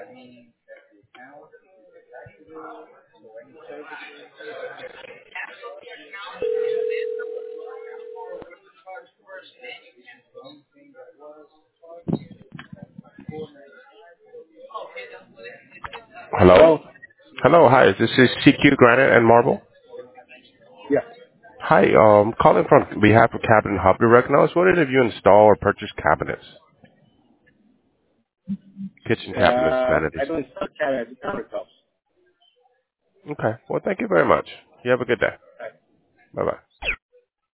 Hello? Hello? Hello, hi. This is CQ Granite and Marble. Yes. Hi, calling from behalf of Cabinet Hub Direct. Now, I was wondering if you install or purchase cabinets, kitchen cabinets, vanities. I don't sell carrots, countertops. Okay. Well, thank you very much. You have a good day. Bye-bye.